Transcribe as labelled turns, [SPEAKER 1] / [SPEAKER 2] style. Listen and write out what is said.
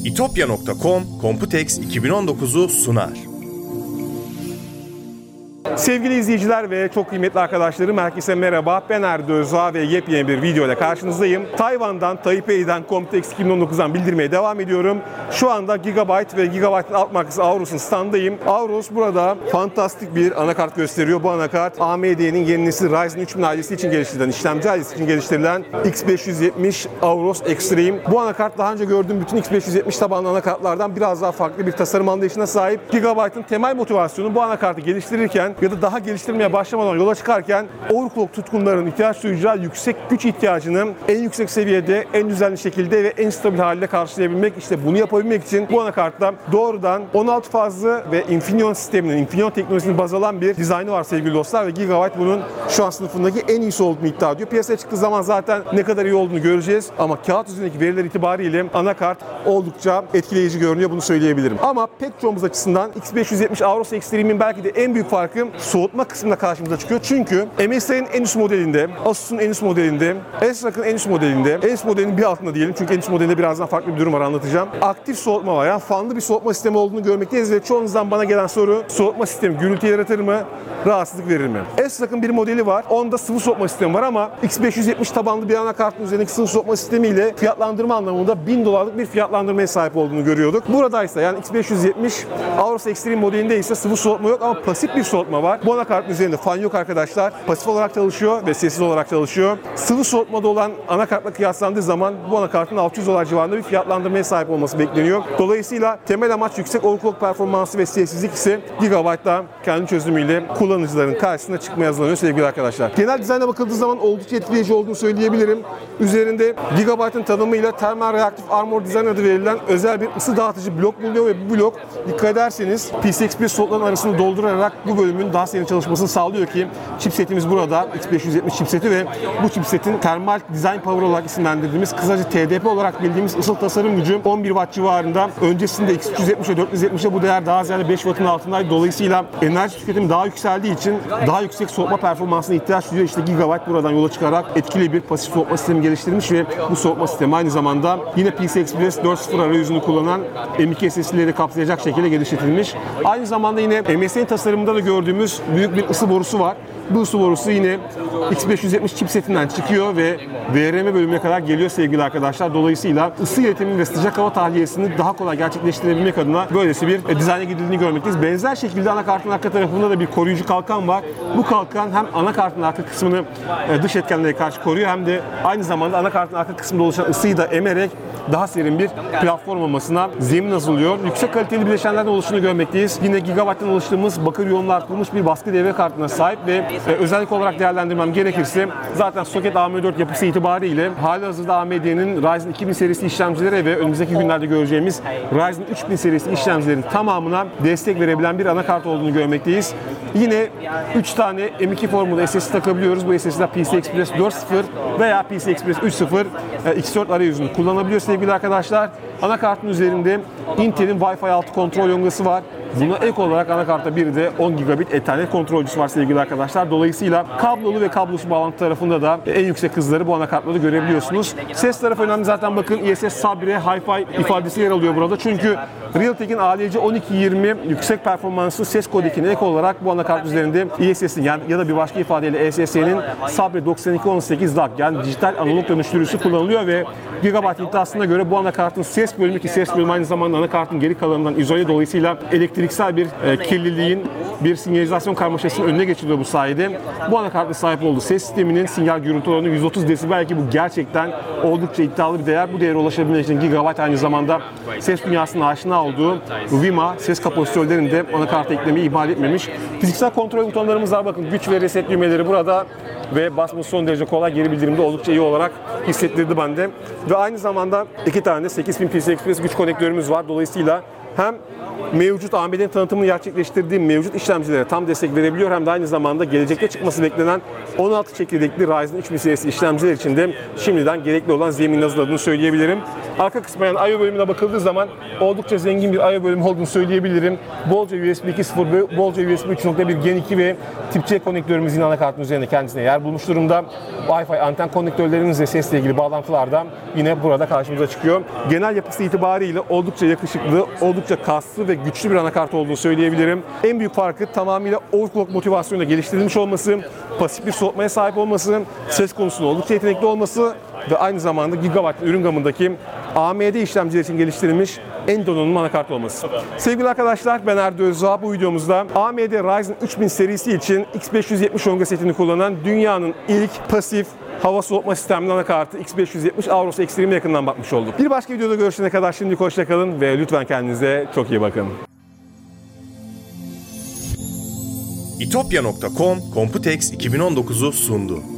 [SPEAKER 1] itopya.com Computex 2019'u sunar.
[SPEAKER 2] Sevgili izleyiciler ve çok kıymetli arkadaşlarım, herkese merhaba. Ben Erdi Özağ ve yepyeni bir video ile karşınızdayım. Tayvan'dan, Taipei'den Computex 2019'dan bildirmeye devam ediyorum. Şu anda Gigabyte ve Gigabyte'ın alt markası Aorus'un standındayım. Aorus burada fantastik bir anakart gösteriyor. Bu anakart AMD'nin yeni nesil Ryzen 3000 ailesi için geliştirilen, işlemci ailesi için geliştirilen X570 Aorus Extreme. Bu anakart daha önce gördüğüm bütün X570 tabanlı anakartlardan biraz daha farklı bir tasarım anlayışına sahip. Gigabyte'ın temel motivasyonu bu anakartı geliştirirken ya da daha geliştirmeye başlamadan yola çıkarken overclock tutkunların ihtiyaç duyacağı yüksek güç ihtiyacını en yüksek seviyede, en düzenli şekilde ve en stabil haliyle karşılayabilmek. İşte bunu yapabilmek için bu anakartta doğrudan 16 fazlı ve Infineon sisteminin, Infineon teknolojisini baz alan bir dizaynı var sevgili dostlar ve Gigabyte bunun şu an sınıfındaki en iyisi olduğunu iddia ediyor. Piyasaya çıktığı zaman zaten ne kadar iyi olduğunu göreceğiz ama kağıt üzerindeki veriler itibariyle anakart oldukça etkileyici görünüyor, bunu söyleyebilirim. Ama pek çoğumuz açısından X570 Aorus Extreme'in belki de en büyük farkı soğutma kısmında karşımıza çıkıyor. Çünkü MSI'nin en üst modelinde, Asus'un en üst modelinde, ASRock'ın en üst modelinde, en üst modelinin bir altında diyelim çünkü en üst modelinde birazdan farklı bir durum var, anlatacağım. Aktif soğutma var. Yani fanlı bir soğutma sistemi olduğunu görmekteyiz ve çoğunuzdan bana gelen soru, soğutma sistemi gürültü yaratır mı, rahatsızlık verir mi? ASRock'ın bir modeli var. Onda sıvı soğutma sistemi var ama X570 tabanlı bir anakartın üzerindeki sıvı soğutma sistemiyle fiyatlandırma anlamında $1000'lık bir fiyatlandırmaya sahip olduğunu görüyorduk. Buradaysa yani X570 Aorus Extreme modelinde ise sıvı soğutma yok ama pasif bir soğutma var. Bu anakartın üzerinde fan yok arkadaşlar. Pasif olarak çalışıyor ve sessiz olarak çalışıyor. Sıvı soğutmada olan anakartla kıyaslandığı zaman bu anakartın $600 civarında bir fiyatlandırmaya sahip olması bekleniyor. Dolayısıyla temel amaç yüksek overclock performansı ve sessizlik ise Gigabyte'da kendi çözümüyle kullanıcıların karşısına çıkmaya hazırlanıyor sevgili arkadaşlar. Genel dizayna bakıldığı zaman oldukça etkileyici olduğunu söyleyebilirim. Üzerinde Gigabyte'ın tanımıyla Thermal Reactive Armor Design adı verilen özel bir ısı dağıtıcı blok bulunuyor ve bu blok dikkat ederseniz PCI Express slotların arasını doldurarak bu bölümün daha serin çalışmasını sağlıyor ki chipsetimiz burada X570 chipseti ve bu chipsetin Thermal Design Power olarak isimlendirdiğimiz, kısaca TDP olarak bildiğimiz ısıl tasarım gücü 11 Watt civarında. Öncesinde X370 ve 470'de bu değer daha ziyade 5 Watt'ın altındaydı. Dolayısıyla enerji tüketimi daha yükseldiği için daha yüksek soğutma performansına ihtiyaç duyuyor. İşte Gigabyte buradan yola çıkarak etkili bir pasif soğutma sistemi geliştirmiş ve bu soğutma sistemi aynı zamanda yine PCI Express 4.0 arayüzünü kullanan M.2 SSD'leri kapsayacak şekilde geliştirilmiş. Aynı zamanda yine MSI'nin tasarımında da gördüğümüz büyük bir ısı borusu var. Bu ısı borusu yine X570 chipsetinden çıkıyor ve VRM bölümüne kadar geliyor sevgili arkadaşlar. Dolayısıyla ısı iletimini ve sıcak hava tahliyesini daha kolay gerçekleştirebilmek adına böylesi bir dizayna gidildiğini görmekteyiz. Benzer şekilde anakartın arka tarafında da bir koruyucu kalkan var. Bu kalkan hem anakartın arka kısmını dış etkenlere karşı koruyor hem de aynı zamanda anakartın arka kısmında oluşan ısıyı da emerek daha serin bir platform olmasına zemin hazırlıyor. Yüksek kaliteli bileşenlerden oluştuğunu görmekteyiz. Yine Gigabyte'dan alıştığımız bakır iyonlu artırılmış bir baskı devre kartına sahip ve özellik olarak değerlendirmem gerekirse zaten soket AM4 yapısı itibariyle halihazırda AMD'nin Ryzen 2000 serisi işlemcilere ve önümüzdeki günlerde göreceğimiz Ryzen 3000 serisi işlemcilerin tamamına destek verebilen bir anakart olduğunu görmekteyiz. Yine 3 tane M.2 formunda SSD takabiliyoruz. Bu SSD'ler PCI Express 4.0 veya PCI Express 3.0 X4 arayüzünü kullanabiliyor sevgili arkadaşlar. Anakartın üzerinde Intel'in Wi-Fi 6 kontrol yongası var. Buna ek olarak anakartta bir de 10 gigabit Ethernet kontrolcüsü var sevgili arkadaşlar. Dolayısıyla kablolu ve kablosuz bağlantı tarafında da en yüksek hızları bu anakartlarda görebiliyorsunuz. Ses tarafı önemli zaten, bakın ISS Sabre Hi-Fi ifadesi yer alıyor burada. Çünkü Realtek'in ALC 1220 yüksek performanslı ses kodekine ek olarak bu anakart üzerinde ISS'in ya da bir başka ifadeyle ESS'nin Sabre 9218 DAC yani dijital analog dönüştürücüsü kullanılıyor ve Gigabyte iddiasına göre bu anakartın ses bölümü, ki ses bölümü aynı zamanda anakartın geri kalanından izole, dolayısıyla elektriksel bir kirliliğin, bir sinyalizasyon karmaşasının önüne geçiliyor bu sayede. Bu anakartla sahip olduğu ses sisteminin sinyal gürültü oranı 130 desibel ki bu gerçekten oldukça iddialı bir değer. Bu değere ulaşabilmek için Gigabyte aynı zamanda ses dünyasına aşina olduğu VIMA ses kapasitörlerini de anakarta eklemeyi ihmal etmemiş. Fiziksel kontrol butonlarımız var. Bakın güç ve reset düğmeleri burada ve basması son derece kolay, geri bildirimde oldukça iyi olarak hissettirdi bende. Ve aynı zamanda 2 tane 8000 PCI Express güç konektörümüz var. Dolayısıyla hem mevcut AMD'nin tanıtımını gerçekleştirdiği mevcut işlemcilere tam destek verebiliyor hem de aynı zamanda gelecekte çıkması beklenen 16 çekirdekli Ryzen 3000 serisi işlemciler için de şimdiden gerekli olan zeminin hazırladığını söyleyebilirim. Arka kısmına yani I/O bölümüne bakıldığı zaman oldukça zengin bir I/O bölümü olduğunu söyleyebilirim. Bolca USB 2.0, bolca USB 3.1 Gen 2 ve Tip C konektörümüz yine anakartın üzerinde kendisine yer bulmuş durumda. Wi-Fi anten konektörlerimiz ve sesle ilgili bağlantılar da yine burada karşımıza çıkıyor. Genel yapısı itibariyle oldukça yakışıklı, oldukça kaslı ve güçlü bir anakart olduğunu söyleyebilirim. En büyük farkı tamamıyla overclock motivasyonuyla geliştirilmiş olması, pasif bir soğutmaya sahip olması, ses konusunda oldukça yetenekli olması ve aynı zamanda gigawatt ürün gamındaki AMD işlemciler için geliştirilmiş en donanımlı anakart olması. Sevgili arkadaşlar, ben Erdo Özağ. Bu videomuzda AMD Ryzen 3000 serisi için X570 Omega setini kullanan dünyanın ilk pasif hava soğutma sistemli anakartı X570 Aorus Extreme'e yakından bakmış olduk. Bir başka videoda görüşene kadar şimdilik hoşça kalın ve lütfen kendinize çok iyi bakın.
[SPEAKER 1] itopya.com Computex 2019'u sundu.